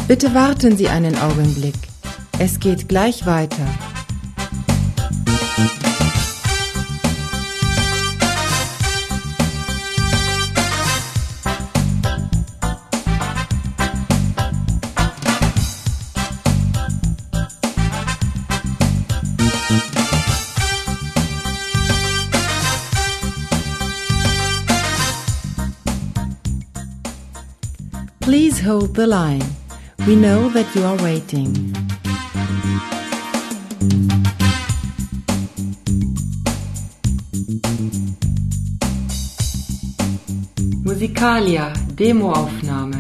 Bitte warten Sie einen Augenblick. Es geht gleich weiter. Please hold the line. We know that you are waiting. Musicalia, Demoaufnahme.